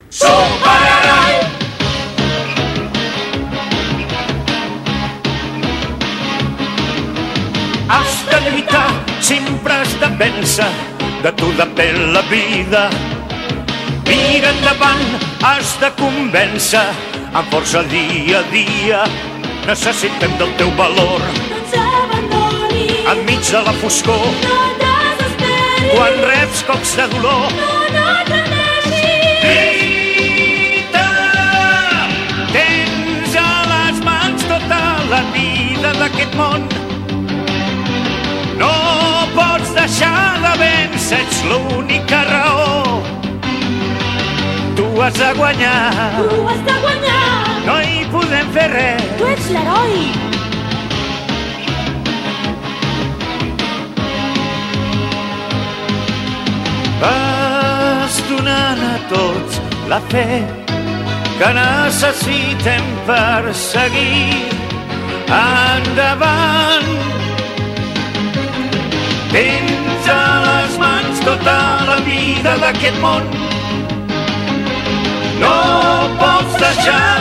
Superheroi! Has de lluitar, sempre has de vèncer, de tu depèn la vida. Mira endavant, has de convèncer, amb força dia a dia. Necessitem del teu valor. No ens abandonis. Enmig de la foscor. No desesperis. Quan reps cops de dolor. No et rendeixis. Lluita! Tens a les mans tota la vida d'aquest món. No pots deixar de vèncer, ets l'única raó. Tu has de guanyar. Tu has de guanyar. No hi podem fer res. Tu ets l'heroi. Vas donant a tots la fe que necessitem per seguir endavant. Tens a les mans tota la vida d'aquest món. No pots deixar